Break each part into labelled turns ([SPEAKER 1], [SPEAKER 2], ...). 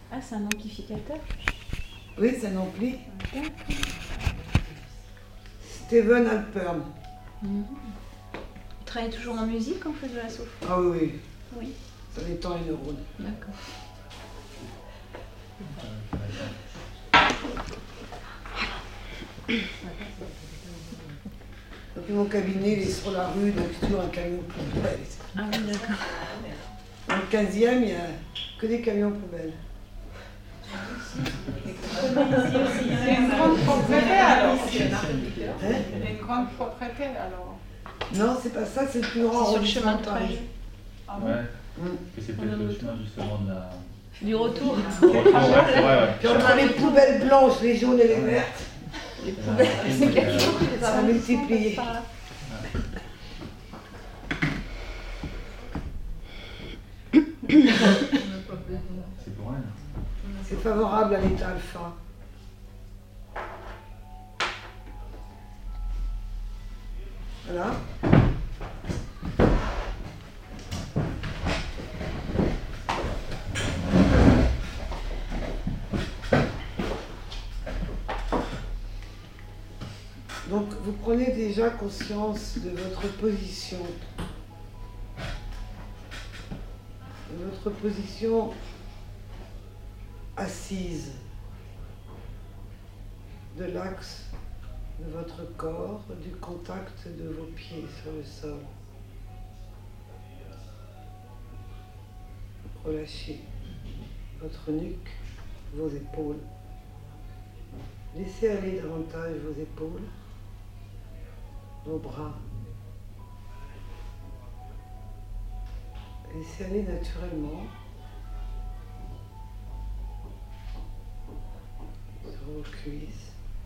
[SPEAKER 1] Ah, c'est un amplificateur?
[SPEAKER 2] Oui, c'est un ampli.
[SPEAKER 1] D'accord.
[SPEAKER 2] Steven Alpern.
[SPEAKER 1] Tu travailles toujours en musique en fait de la sophro?
[SPEAKER 2] Ah oui, oui.
[SPEAKER 1] Oui.
[SPEAKER 2] Ça détend les neurones.
[SPEAKER 1] D'accord.
[SPEAKER 2] Donc mon cabinet il est sur la rue, donc c'est toujours un camion poubelle.
[SPEAKER 1] Ah oui, d'accord.
[SPEAKER 2] Dans le 15e, il n'y a que des camions poubelles.
[SPEAKER 3] C'est une grande propriété alors.
[SPEAKER 2] Hein?
[SPEAKER 3] Une grande propriété alors.
[SPEAKER 2] Non, c'est pas ça, c'est le plus grand
[SPEAKER 1] C'est sur le chemin
[SPEAKER 2] arrondissement
[SPEAKER 1] de
[SPEAKER 2] de Paris.
[SPEAKER 1] Paris.
[SPEAKER 3] Ah bon?
[SPEAKER 4] Ouais. Et c'est peut-être le chemin justement de la.
[SPEAKER 1] Du retour.
[SPEAKER 4] Ouais, c'est vrai, ouais.
[SPEAKER 2] Puis entre les poubelles blanches, les jaunes et les vertes,
[SPEAKER 1] Les poubelles, c'est quelque chose.
[SPEAKER 2] ça a multiplié.
[SPEAKER 4] C'est pour elle.
[SPEAKER 2] C'est favorable à l'état alpha. Voilà. Donc vous prenez déjà conscience de votre position. De votre position assise. De l'axe de votre corps, du contact de vos pieds sur le sol. Relâchez votre nuque, vos épaules. Laissez aller davantage vos épaules, vos bras. Laissez aller naturellement sur vos cuisses.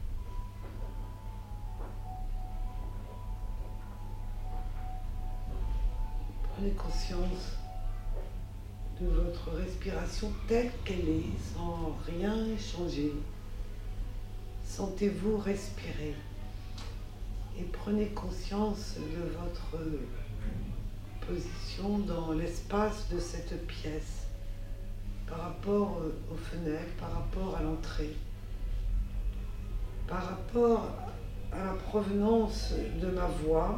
[SPEAKER 2] Prenez conscience de votre respiration telle qu'elle est, sans rien changer. Sentez-vous respirer et prenez conscience de votre position dans l'espace de cette pièce, par rapport aux fenêtres, par rapport à l'entrée, par rapport à la provenance de ma voix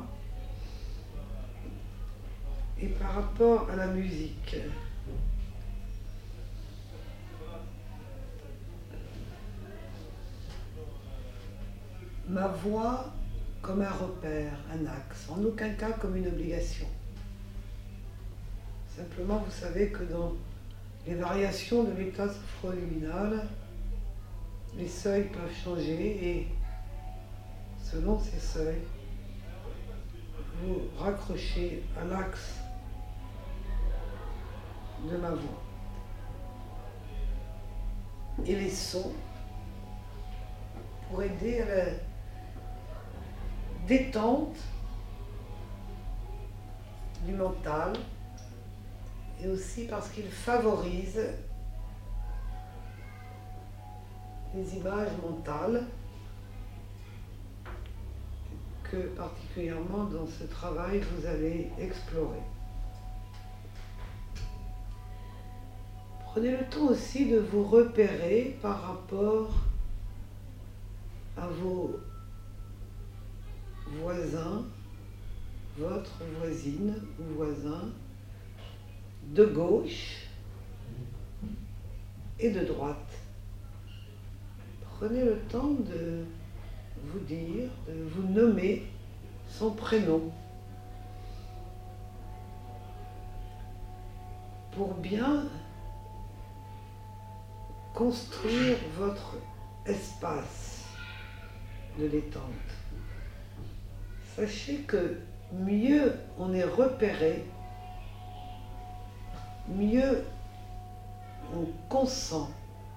[SPEAKER 2] et par rapport à la musique. Ma voix comme un repère, un axe, en aucun cas comme une obligation. Simplement, vous savez que dans les variations de l'état sophroluminal, les seuils peuvent changer et selon ces seuils, vous raccrochez à l'axe de ma voix. Et les sons pour aider à la détente du mental et aussi parce qu'ils favorisent les images mentales que particulièrement dans ce travail vous allez explorer. Prenez le temps aussi de vous repérer par rapport à vos voisins, votre voisine ou voisin, de gauche et de droite. Prenez le temps de vous dire, de vous nommer son prénom pour bien construire votre espace de détente. Sachez que mieux on est repéré, mieux on consent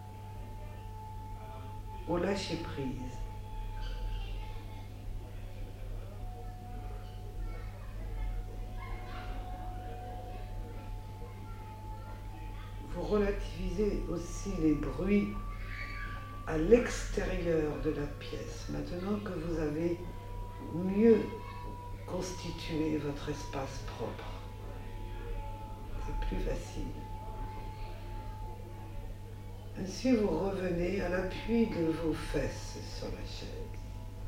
[SPEAKER 2] au lâcher prise. Vous relativisez aussi les bruits à l'extérieur de la pièce. Maintenant que vous avez mieux constitué votre espace propre, c'est plus facile. Ainsi, vous revenez à l'appui de vos fesses sur la chaise,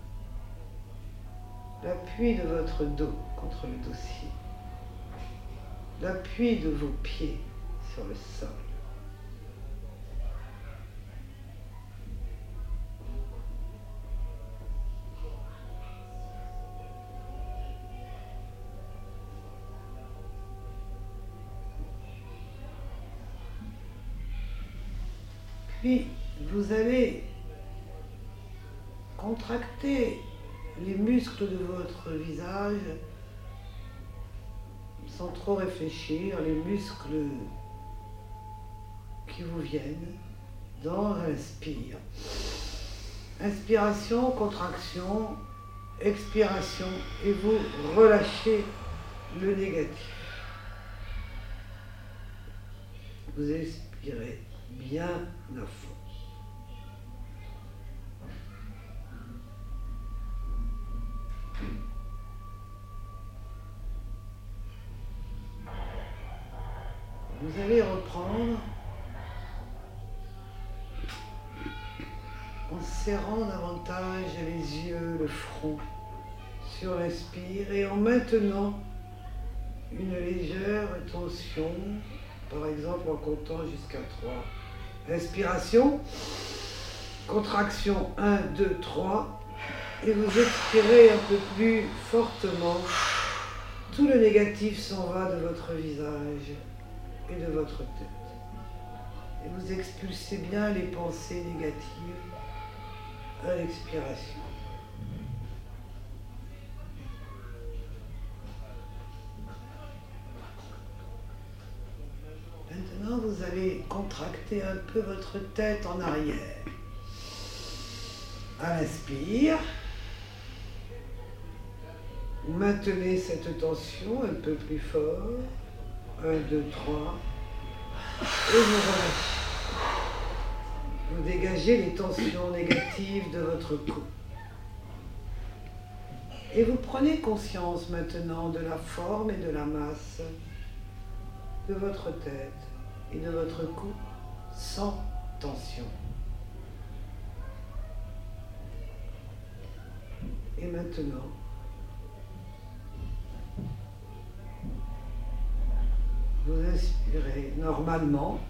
[SPEAKER 2] l'appui de votre dos contre le dossier, l'appui de vos pieds sur le sol. Puis, vous allez contracter les muscles de votre visage sans trop réfléchir, les muscles qui vous viennent dans l'inspire. Inspiration, contraction, expiration, et vous relâchez le négatif. Vous expirez bien à fond. Vous allez reprendre en serrant davantage les yeux, le front sur l'inspire et en maintenant une légère tension, par exemple en comptant jusqu'à 3. Inspiration, contraction 1, 2, 3 et vous expirez un peu plus fortement. Tout le négatif s'en va de votre visage et de votre tête. Et vous expulsez bien les pensées négatives à l'expiration. Maintenant, vous allez contracter un peu votre tête en arrière. À l'inspire, vous maintenez cette tension un peu plus fort. 1, 2, 3. Et vous relâchez. Vous dégagez les tensions négatives de votre cou. Et vous prenez conscience maintenant de la forme et de la masse de votre tête et de votre cou sans tension. Et maintenant, vous inspirez normalement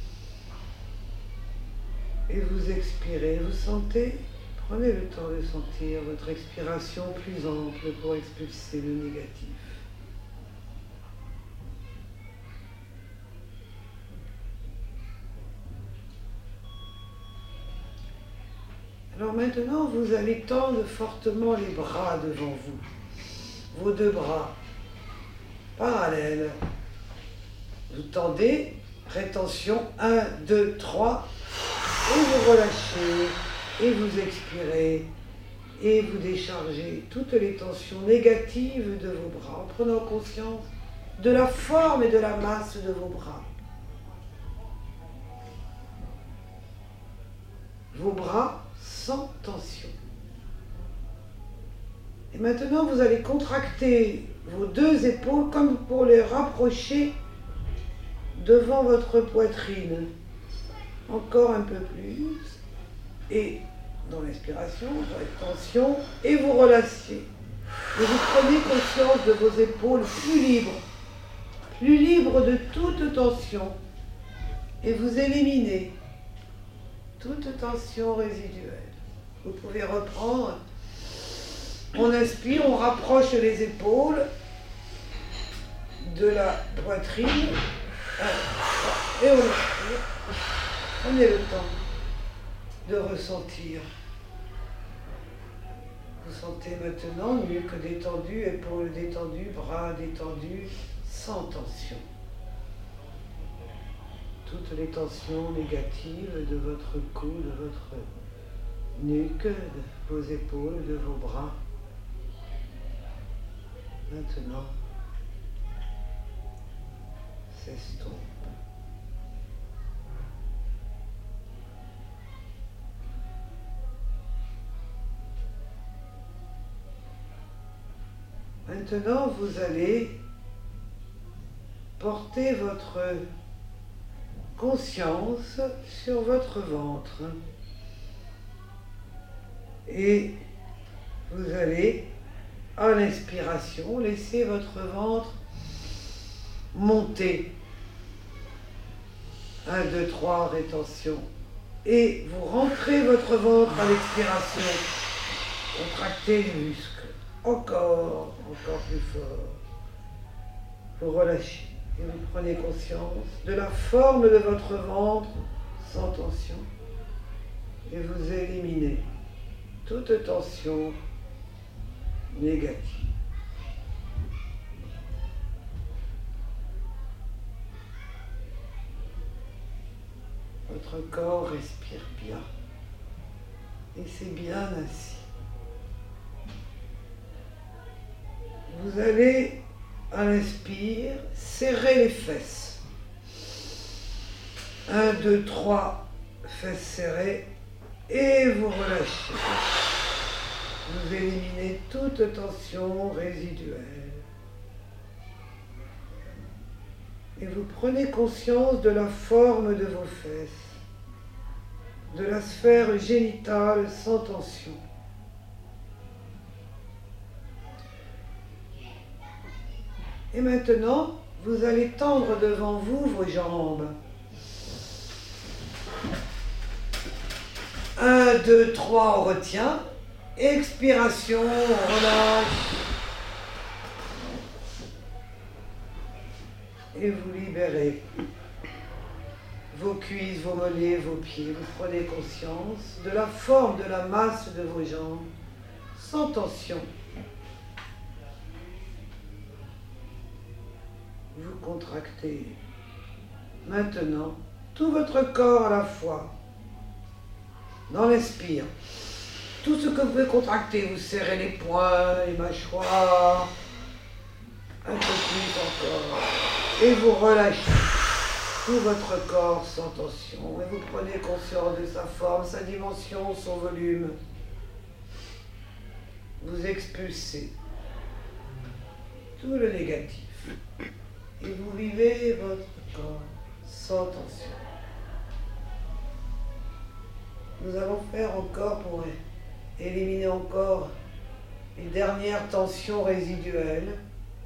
[SPEAKER 2] et vous expirez. Vous sentez, prenez le temps de sentir votre expiration plus ample pour expulser le négatif. Alors maintenant, vous allez tendre fortement les bras devant vous. Vos deux bras parallèles. Vous tendez, rétention, 1, 2, 3, et vous relâchez, et vous expirez, et vous déchargez toutes les tensions négatives de vos bras, en prenant conscience de la forme et de la masse de vos bras. Vos bras sans tension. Et maintenant, vous allez contracter vos deux épaules comme pour les rapprocher devant votre poitrine. Encore un peu plus. Et dans l'inspiration, tension, et vous relâchez. Et vous prenez conscience de vos épaules plus libres de toute tension. Et vous éliminez toute tension résiduelle. Vous pouvez reprendre. On inspire, on rapproche les épaules de la poitrine. Et on expire. Prenez le temps de ressentir. Vous sentez maintenant nuque détendue, épaules détendues, bras détendus, sans tension. Toutes les tensions négatives de votre cou, de votre nuque, de vos épaules, de vos bras. Maintenant, s'estompe. Maintenant, vous allez porter votre conscience sur votre ventre. Et vous allez, à l'inspiration, laisser votre ventre monter. 1, 2, 3, rétention. Et vous rentrez votre ventre à l'expiration. Contractez les muscles. Encore plus fort. Vous relâchez et vous prenez conscience de la forme de votre ventre sans tension. Et vous éliminez toute tension négative. Votre corps respire bien. Et c'est bien ainsi. Vous allez, à l'inspire, serrer les fesses. 1, 2, 3, fesses serrées. Et vous relâchez. Vous éliminez toute tension résiduelle. Et vous prenez conscience de la forme de vos fesses, de la sphère génitale sans tension. Et maintenant, vous allez tendre devant vous vos jambes. 1, 2, 3, on retient. Expiration, on relâche. Et vous libérez vos cuisses, vos mollets, vos pieds. Vous prenez conscience de la forme, de la masse de vos jambes, sans tension. Vous contractez maintenant tout votre corps à la fois. Dans l'inspire, tout ce que vous pouvez contracter, vous serrez les poings, les mâchoires, un peu plus encore. Et vous relâchez tout votre corps sans tension. Et vous prenez conscience de sa forme, sa dimension, son volume. Vous expulsez tout le négatif. Et vous vivez votre corps sans tension. Nous allons faire encore pour éliminer encore les dernières tensions résiduelles.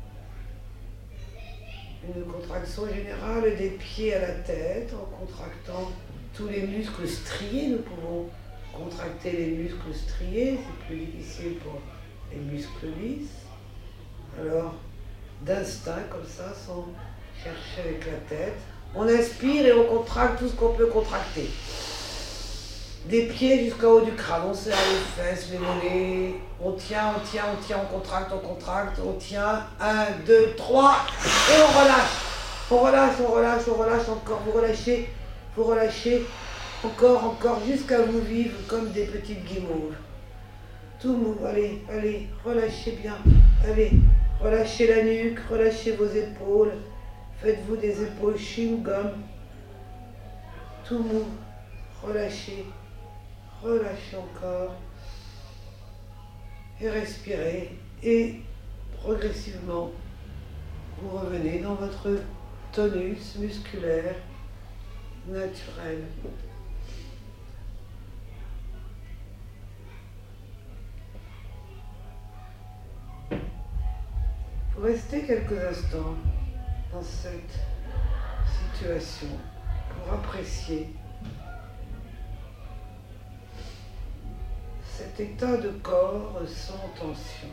[SPEAKER 2] Une contraction générale des pieds à la tête en contractant tous les muscles striés. Nous pouvons contracter les muscles striés, c'est plus difficile pour les muscles lisses. Alors, d'instinct comme ça, sans chercher avec la tête, on inspire et on contracte tout ce qu'on peut contracter. Des pieds jusqu'au haut du crâne, on serre les fesses, les mollets, on tient, on contracte, on tient, 1, 2, 3, et on relâche. On relâche encore, vous relâchez, encore, jusqu'à vous vivre comme des petites guimauves. Tout mou, allez, relâchez bien, allez, relâchez la nuque, relâchez vos épaules, faites-vous des épaules chewing-gum, tout mou, relâchez encore, et respirez, et progressivement, vous revenez dans votre tonus musculaire naturel. Vous restez quelques instants dans cette situation pour apprécier cet état de corps sans tension.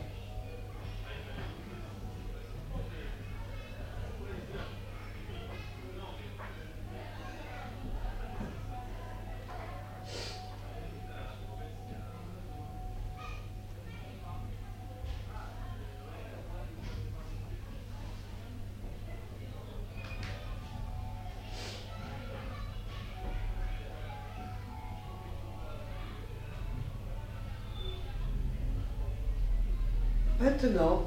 [SPEAKER 2] Maintenant,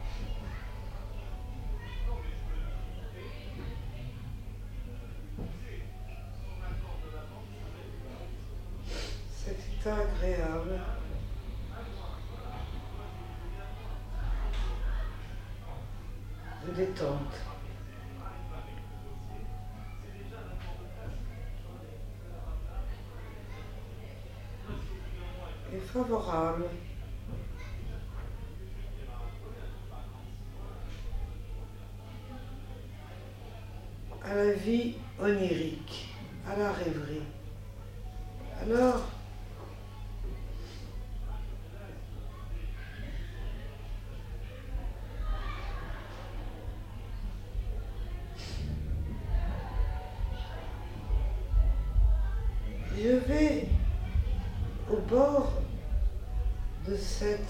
[SPEAKER 2] cet état agréable de détente. favorable à la vie onirique, à la rêverie. Alors, je vais au bord de cet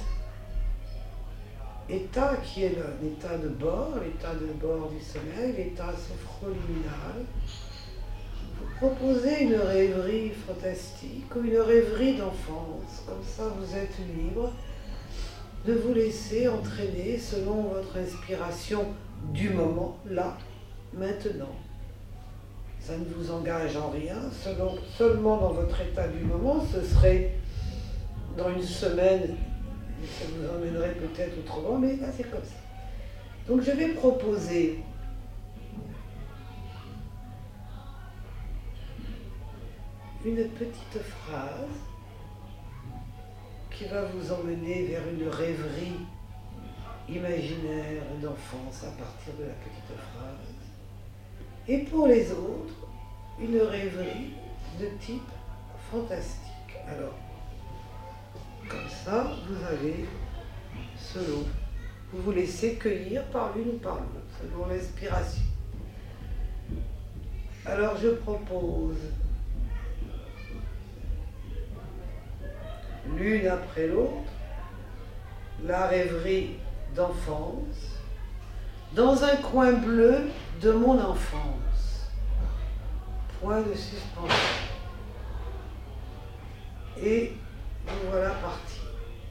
[SPEAKER 2] état qui est l'état de bord, l'état de bord du sommeil, l'état sophroluminal. Vous proposez une rêverie fantastique ou une rêverie d'enfance. Comme ça, vous êtes libre de vous laisser entraîner selon votre inspiration du moment, là, maintenant. Ça ne vous engage en rien, seulement dans votre état du moment, ce serait dans une semaine, ça vous emmènerait peut-être autrement, mais là c'est comme ça. Donc je vais proposer une petite phrase qui va vous emmener vers une rêverie imaginaire d'enfance à partir de la petite phrase. Et pour les autres, une rêverie de type fantastique. Alors, comme ça, vous avez, selon, vous vous laissez cueillir par l'une ou par l'autre, selon l'inspiration. Alors, je propose l'une après l'autre, la rêverie d'enfance, dans un coin bleu de mon enfance. Point de suspension. Et vous voilà parti.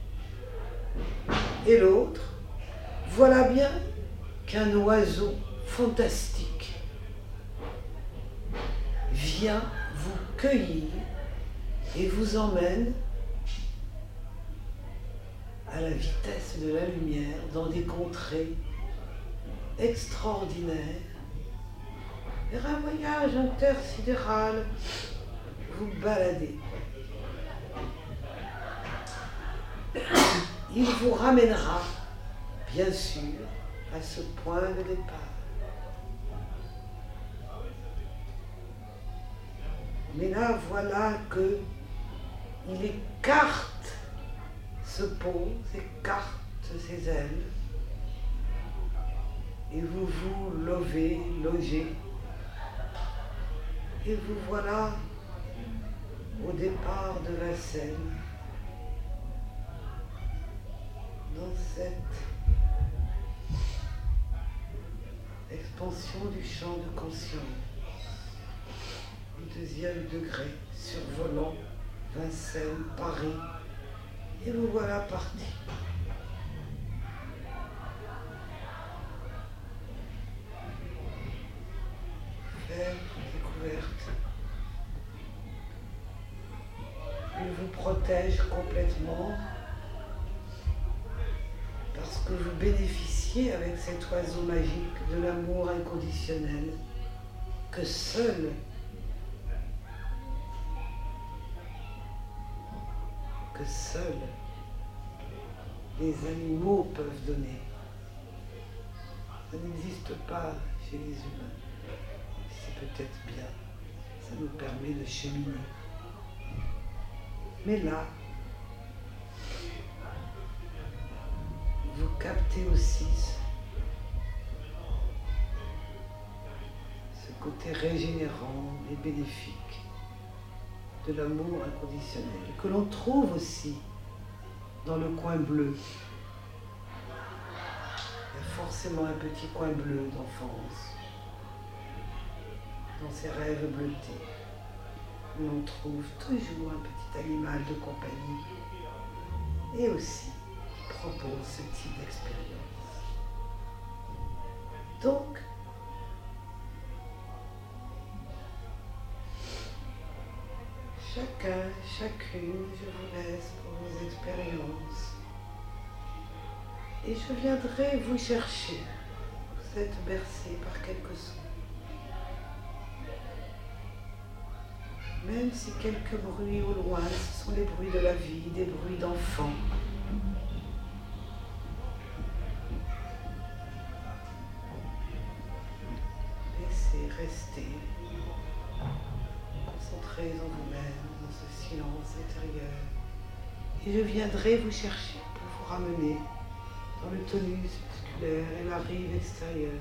[SPEAKER 2] Et l'autre, voilà bien qu'un oiseau fantastique vient vous cueillir et vous emmène à la vitesse de la lumière dans des contrées extraordinaires, vers un voyage intersidéral, vous baladez. Il vous ramènera, bien sûr, à ce point de départ. Mais là, voilà que il écarte, se pose, écarte ses ailes, et vous vous logez, et vous voilà au départ de la scène, dans cette expansion du champ de conscience, au deuxième degré, survolant Vincennes, Paris, et vous voilà parti. Faire découverte. Il vous protège complètement parce que vous bénéficiez avec cet oiseau magique de l'amour inconditionnel que seuls les animaux peuvent donner. Ça n'existe pas chez les humains. C'est peut-être bien. Ça nous permet de cheminer. Mais là, vous captez aussi ce côté régénérant et bénéfique de l'amour inconditionnel, que l'on trouve aussi dans le coin bleu. Il y a forcément un petit coin bleu d'enfance, dans ces rêves bleutés, où l'on trouve toujours un petit animal de compagnie, et aussi propose ce type d'expérience. Donc, chacun, chacune, je vous laisse pour vos expériences. Et je viendrai vous chercher. Vous êtes bercé par quelques sons. Même si quelques bruits au loin, ce sont les bruits de la vie, des bruits d'enfants. Laissez rester, concentrez en vous-même, dans ce silence intérieur. Et je viendrai vous chercher pour vous ramener dans le tonus musculaire et la rive extérieure.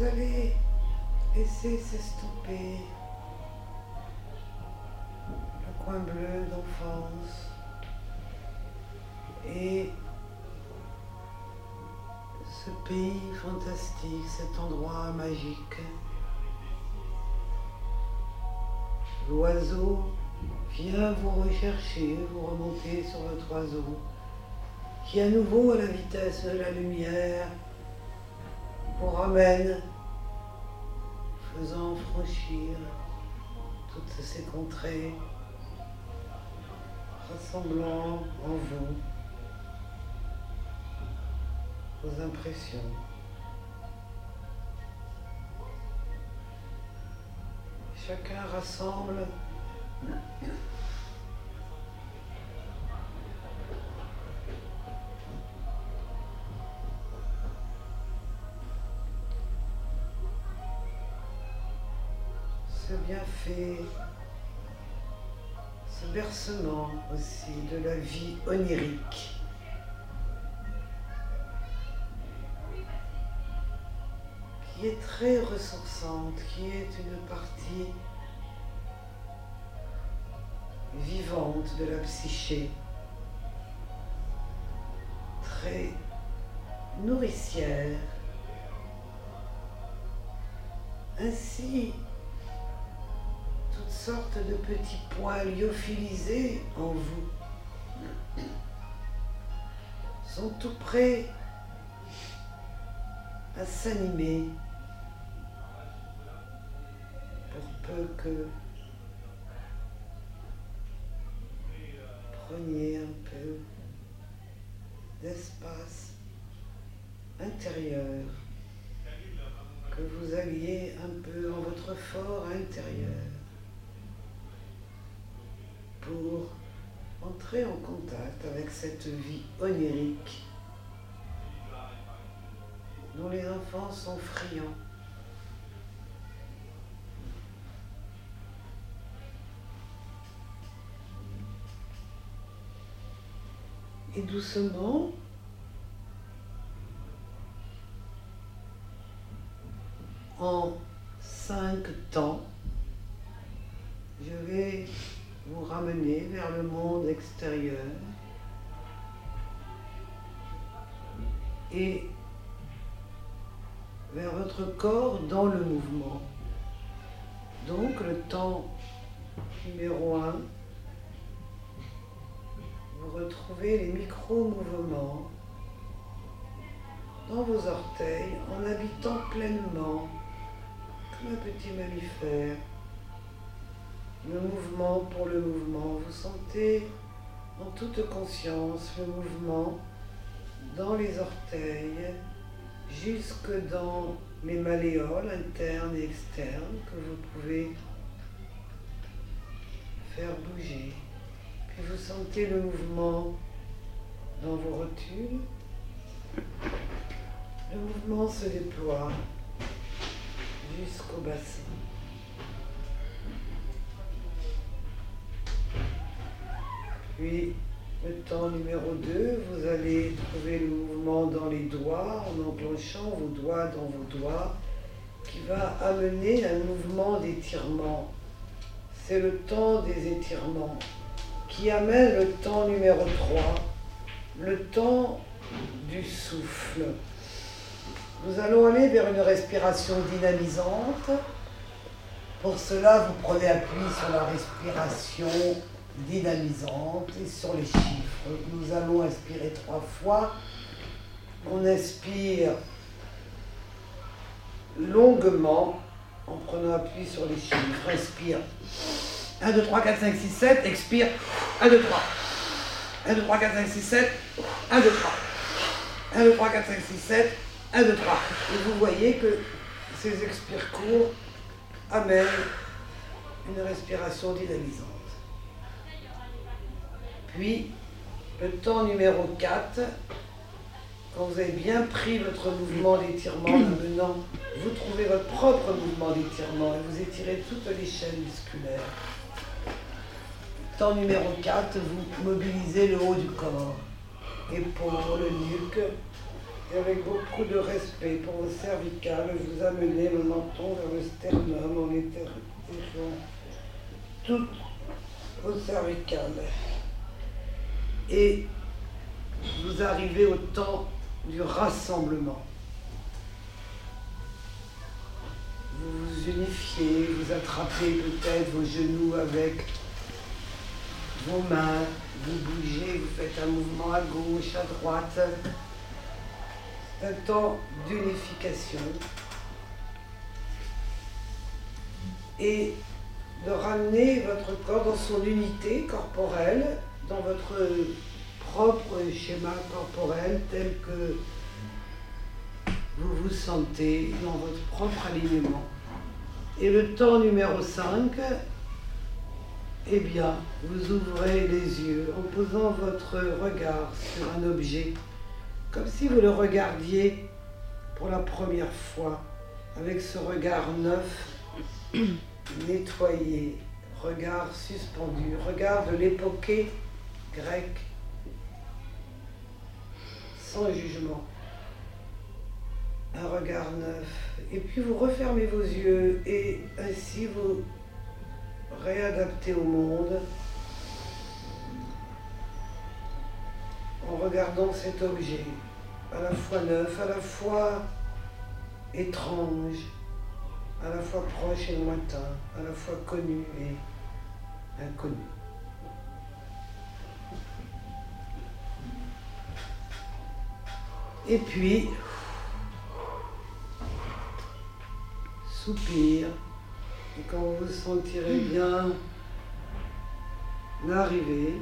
[SPEAKER 2] Vous allez laisser s'estomper le coin bleu d'enfance et ce pays fantastique, cet endroit magique. L'oiseau vient vous rechercher, vous remontez sur votre oiseau, qui à nouveau à la vitesse de la lumière vous ramène, faisant franchir toutes ces contrées, rassemblant en vous vos impressions. Chacun rassemble ce bienfait, ce bercement aussi de la vie onirique. Qui est très ressourçante, qui est une partie vivante de la psyché, très nourricière. Ainsi, toutes sortes de petits points lyophilisés en vous sont tout prêts à s'animer pour peu que preniez un peu d'espace intérieur, que vous alliez un peu en votre fort intérieur pour entrer en contact avec cette vie onirique dont les enfants sont friands. Et doucement, en 5 temps, je vais vous ramener vers le monde extérieur et vers votre corps dans le mouvement. Donc le temps numéro 1, vous retrouvez les micro-mouvements dans vos orteils en habitant pleinement, comme un petit mammifère, le mouvement pour le mouvement. Vous sentez en toute conscience le mouvement dans les orteils, jusque dans les malléoles internes et externes que vous pouvez faire bouger. Puis vous sentez le mouvement dans vos rotules. Le mouvement se déploie jusqu'au bassin. Puis, le temps numéro 2, vous allez trouver le mouvement dans les doigts, en enclenchant vos doigts dans vos doigts, qui va amener un mouvement d'étirement. C'est le temps des étirements, qui amène le temps numéro 3, le temps du souffle. Nous allons aller vers une respiration dynamisante. Pour cela, vous prenez appui sur la respiration dynamisante et sur les chiffres. Nous allons inspirer 3 fois. On inspire longuement en prenant appui sur les chiffres. Inspire. 1, 2, 3, 4, 5, 6, 7. Expire. 1, 2, 3. 1, 2, 3, 4, 5, 6, 7. 1, 2, 3. 1, 2, 3, 4, 5, 6, 7. 1, 2, 3. Et vous voyez que ces expires courts amènent une respiration dynamisante. Puis, le temps numéro 4, quand vous avez bien pris votre mouvement d'étirement, maintenant, vous trouvez votre propre mouvement d'étirement et vous étirez toutes les chaînes musculaires. Temps numéro 4, vous mobilisez le haut du corps, épaules, nuque, Et avec beaucoup de respect pour vos cervicales, vous amenez le menton vers le sternum en étirant toutes vos cervicales. Et vous arrivez au temps du rassemblement. Vous vous unifiez, vous attrapez peut-être vos genoux avec vos mains, vous bougez, vous faites un mouvement à gauche, à droite. C'est un temps d'unification et de ramener votre corps dans son unité corporelle, dans votre propre schéma corporel tel que vous vous sentez dans votre propre alignement. Et le temps numéro 5, eh bien, vous ouvrez les yeux en posant votre regard sur un objet, comme si vous le regardiez pour la première fois, avec ce regard neuf, nettoyé, regard suspendu, regard de l'épopée grecque, sans jugement. Un regard neuf. Et puis vous refermez vos yeux et ainsi vous réadaptez au monde en regardant cet objet, à la fois neuf, à la fois étrange, à la fois proche et lointain, à la fois connu et inconnu. Et puis, soupir, et quand vous vous sentirez bien l'arrivée,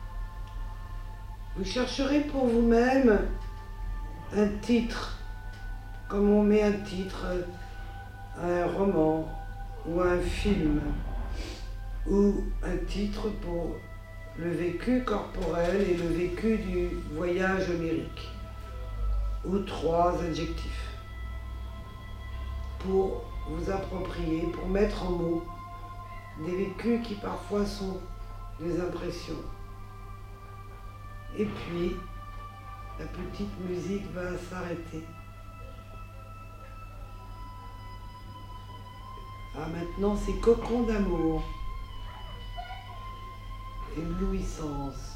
[SPEAKER 2] vous chercherez pour vous-même un titre, comme on met un titre à un roman ou à un film, ou un titre pour le vécu corporel et le vécu du voyage onirique, ou 3 adjectifs, pour vous approprier, pour mettre en mots des vécus qui parfois sont des impressions. Et puis, la petite musique va s'arrêter. Ah, maintenant, c'est cocon d'amour, éblouissance.